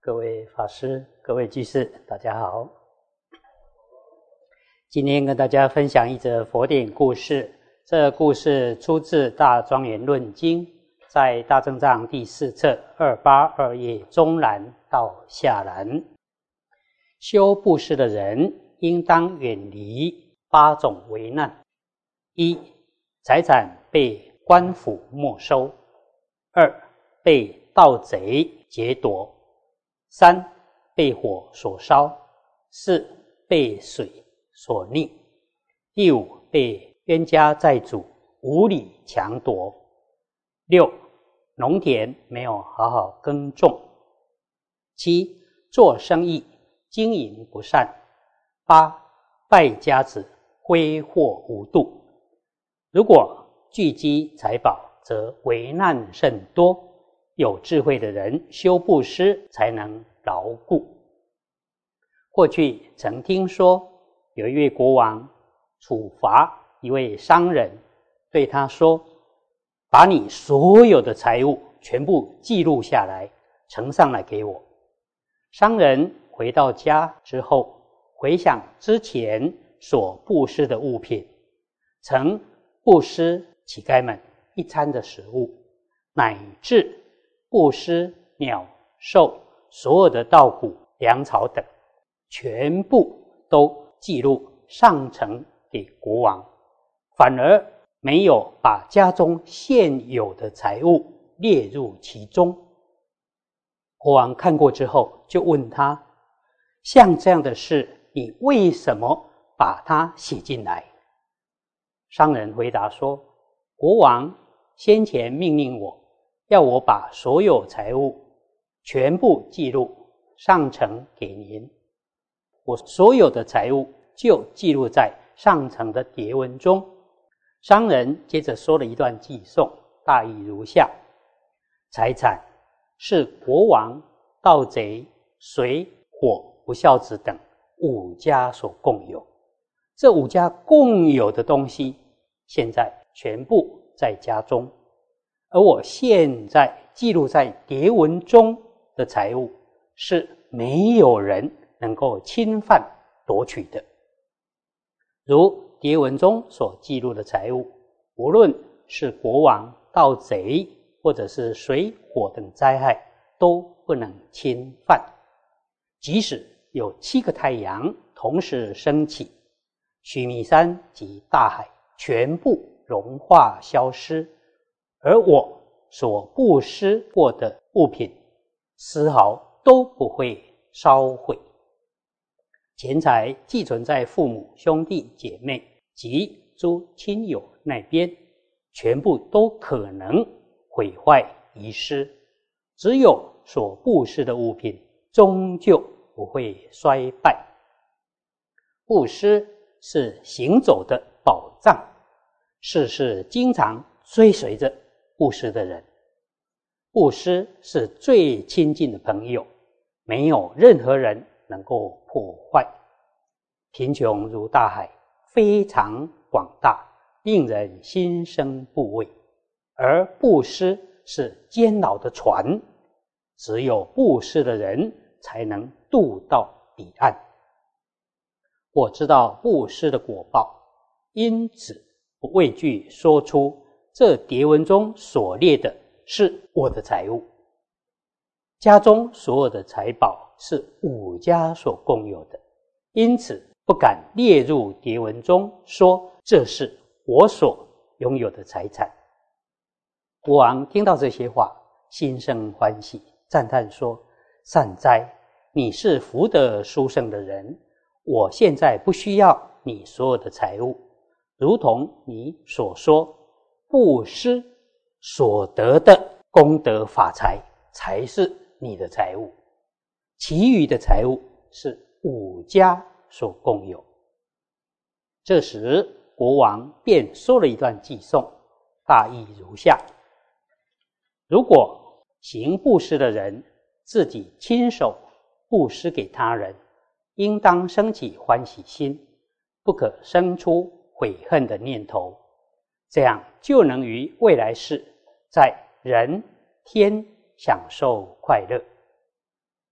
各位法师、各位居士，大家好。今天跟大家分享一则佛典故事。这个故事出自《大庄严论经》，在大正藏第4册282页中栏到下栏。修布施的人应当远离8种危难： 1. 财产被官府没收； 2. 被盗贼劫夺； 3. 被火所烧； 4. 被水所溺； 第5被冤家债主无理强夺； 6. 农田没有好好耕种； 7. 做生意经营不善； 8. 败家子挥霍无度。如果聚积财宝，则危难甚多，有智慧的人修布施才能牢固。过去曾听说有一位国王处罚一位商人，对他说：把你所有的财物全部记录下来，呈上来给我。商人回到家之后，回想之前所布施的物品，曾布施乞丐们1餐的食物，乃至布施鸟兽所有的稻谷粮草等，全部都记录上呈给国王，反而没有把家中现有的财物列入其中。国王看过之后就问他：像这样的事，你为什么把它写进来？商人回答说：国王先前命令我，要我把所有财物全部记录上呈给您，我所有的财物就记录在上呈的牒文中。商人接着说了一段偈颂，大意如下：财产是国王、盗贼、水、火、不孝子等5家所共有，这5家共有的东西现在全部在家中，而我现在记录在牒文中的财物是没有人能够侵犯夺取的。如牒文中所记录的财物，无论是国王、盗贼或者是水火等灾害，都不能侵犯。即使有7个太阳同时升起，须弥山及大海全部融化消失，而我所布施过的物品丝毫都不会烧毁。钱财寄存在父母、兄弟、姐妹及诸亲友那边，全部都可能毁坏遗失，只有所布施的物品终究不会衰败。布施是行走的宝藏，世事经常追随着布施的人。布施是最亲近的朋友，没有任何人能够破坏。贫穷如大海，非常广大，令人心生怖畏，而布施是监牢的船，只有布施的人才能渡到彼岸。我知道布施的果报，因此不畏惧说出这牒文中所列的是我的财物。家中所有的财宝是5家所共有的，因此不敢列入牒文中说这是我所拥有的财产。国王听到这些话，心生欢喜，赞叹说：善哉，你是福德殊胜的人，我现在不需要你所有的财物，如同你所说，布施所得的功德法财才是你的财物，其余的财物是5家所共有。这时国王便说了一段偈颂，大意如下：如果行布施的人自己亲手布施给他人，应当生起欢喜心，不可生出悔恨的念头，这样就能于未来世在人天享受快乐。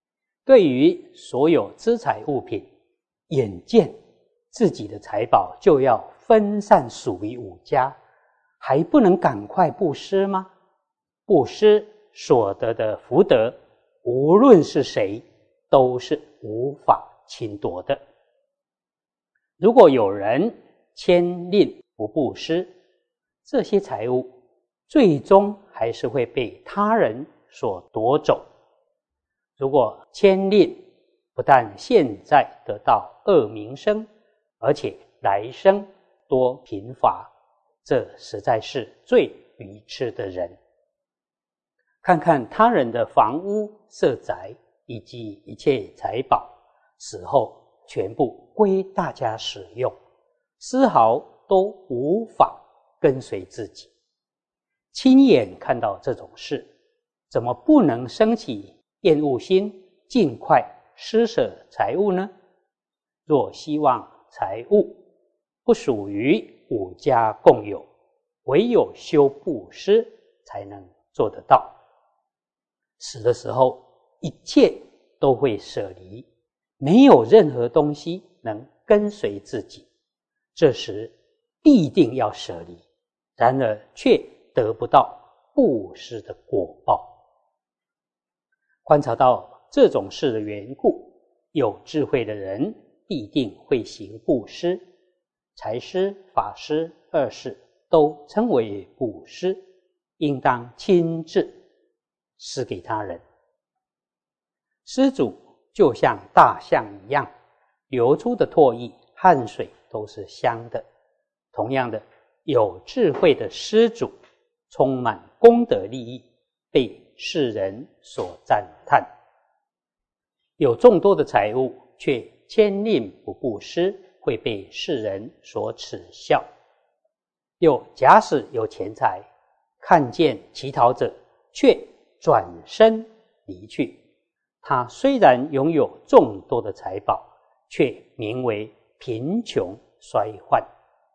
对于所有资财物品，眼见自己的财宝就要分散属于五家，还不能赶快布施吗？布施所得的福德，无论是谁，都是无法侵夺的。如果有人牵令不布施，这些财物最终还是会被他人所夺走。如果牵令不但现在得到恶名声，而且来生多贫乏，这实在是最愚痴的人。看看他人的房屋舍宅以及一切财宝，死后全部归大家使用，丝毫都无法跟随自己。亲眼看到这种事，怎么不能生起厌恶心，尽快施舍财物呢？若希望财物不属于五家共有，唯有修布施才能做得到。死的时候，一切都会舍离，没有任何东西能跟随自己，这时必定要舍离，然而却得不到布施的果报。观察到这种事的缘故，有智慧的人必定会行布施，财施、法施二事都称为布施，应当亲自施给他人。施主就像大象一样，流出的唾液、汗水都是香的。同样的，有智慧的施主充满功德利益，被世人所赞叹。有众多的财物，却牵令不布施，会被世人所耻笑。又假使有钱财，看见乞讨者，却转身离去，他虽然拥有众多的财宝，却名为贫穷衰患。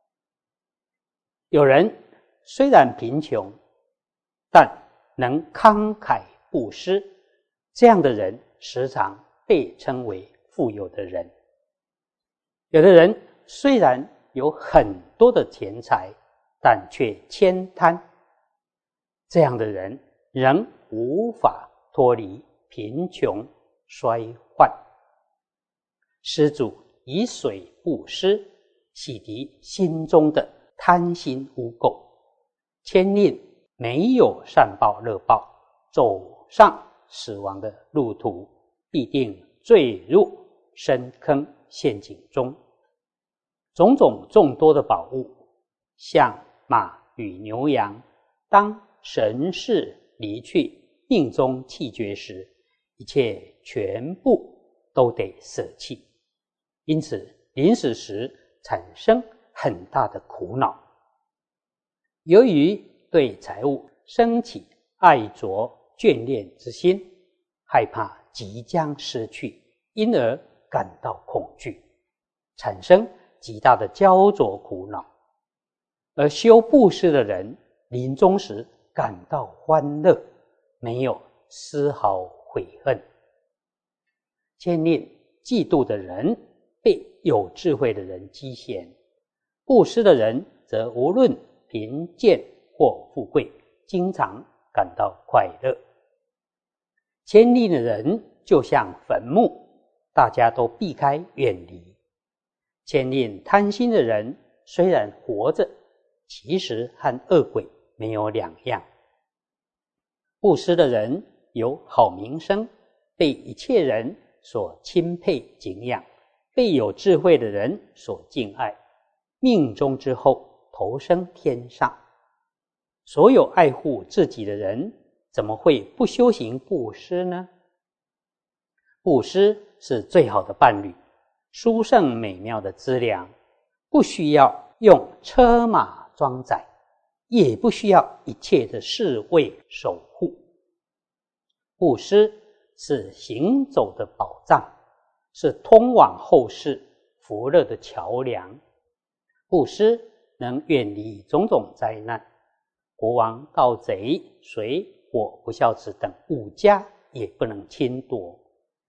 有人虽然贫穷，但能慷慨布施，这样的人时常被称为富有的人。有的人虽然有很多的钱财，但却悭贪，这样的人仍无法脱离贫穷衰患。施主以水布施，洗涤心中的贪心污垢，牵令没有善报乐报，走上死亡的路途，必定坠入深坑陷阱中。种种众多的宝物，像马与牛羊，当神识离去，命中气绝时，一切全部都得舍弃。因此临死时产生很大的苦恼。由于对财物生起爱着眷恋之心，害怕即将失去，因而感到恐惧，产生极大的焦灼苦恼。而修布施的人临终时感到欢乐，没有丝毫悔恨。牵令嫉妒的人被有智慧的人讥嫌，布施的人则无论贫贱或富贵，经常感到快乐。牵令的人就像坟墓，大家都避开远离。牵令贪心的人虽然活着，其实和恶鬼没有两样。布施的人有好名声，被一切人所钦佩敬仰，被有智慧的人所敬爱，命终之后投生天上。所有爱护自己的人，怎么会不修行布施呢？布施是最好的伴侣，殊胜美妙的资粮，不需要用车马装载，也不需要一切的侍卫守护。布施是行走的宝藏，是通往后世福乐的桥梁。布施能远离种种灾难，国王、盗贼、水火不孝子等五家也不能侵夺。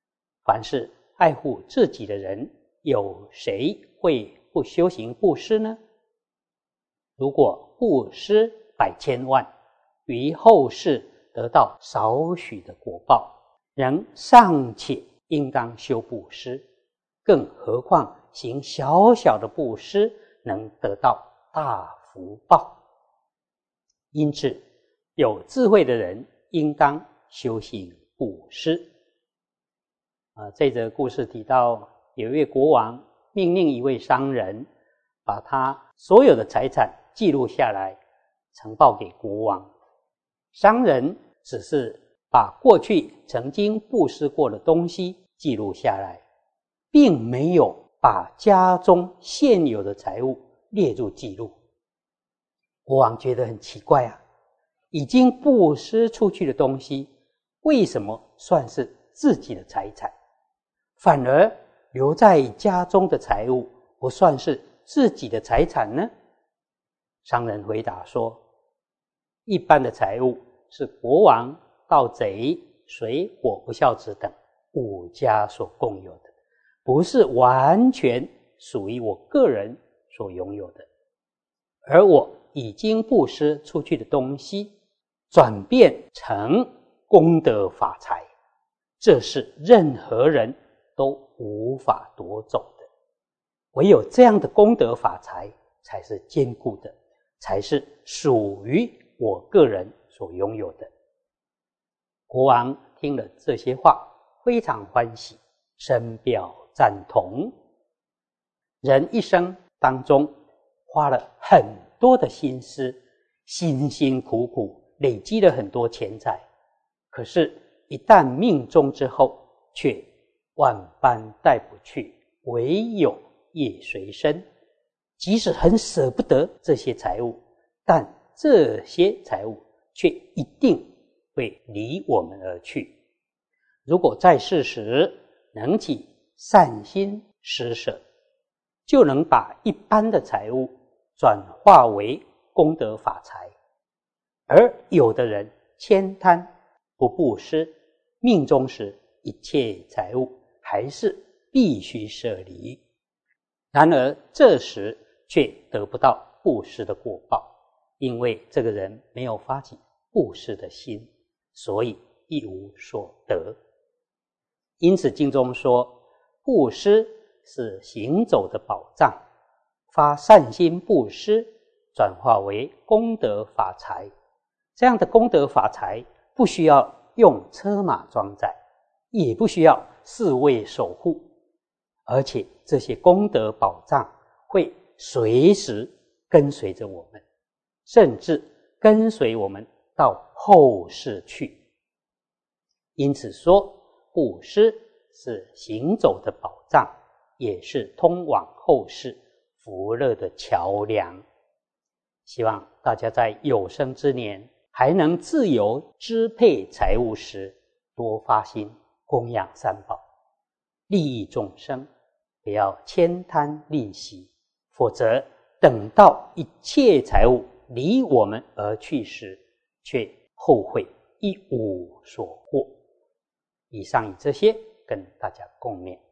凡是爱护自己的人，有谁会不修行布施呢？如果布施百千万，于后世得到少许的果报，仍尚且应当修布施，更何况行小小的布施能得到大福报。因此有智慧的人应当修行布施。这则故事提到，有一位国王命令一位商人把他所有的财产记录下来，呈报给国王。商人只是把过去曾经布施过的东西记录下来，并没有把家中现有的财物列入记录。国王觉得很奇怪啊，已经布施出去的东西，为什么算是自己的财产，反而留在家中的财物不算是自己的财产呢？商人回答说，一般的财物是国王、盗贼、水火不孝子等5家所共有的，不是完全属于我个人所拥有的。而我已经布施出去的东西，转变成功德法财，这是任何人都无法夺走的。唯有这样的功德法财才是坚固的，才是属于我个人所拥有的。国王听了这些话，非常欢喜，深表赞同。人一生当中花了很多的心思，辛辛苦苦累积了很多钱财，可是一旦命终之后，却万般带不去，唯有业随身。即使很舍不得这些财物，但这些财物却一定会离我们而去。如果在世时能起善心施舍，就能把一般的财物转化为功德法财。而有的人悭贪不布施，命终时一切财物还是必须舍离，然而这时却得不到布施的果报，因为这个人没有发起布施的心，所以一无所得。因此经中说，布施是行走的宝藏，发善心布施，转化为功德法财。这样的功德法财不需要用车马装载，也不需要侍卫守护，而且这些功德宝藏会随时跟随着我们，甚至跟随我们到后世去。因此说，布施是行走的宝藏，也是通往后世福乐的桥梁。希望大家在有生之年还能自由支配财物时，多发心供养三宝，利益众生，不要悭贪吝惜，否则等到一切财物离我们而去时，却后悔一无所获。以上以这些跟大家共勉。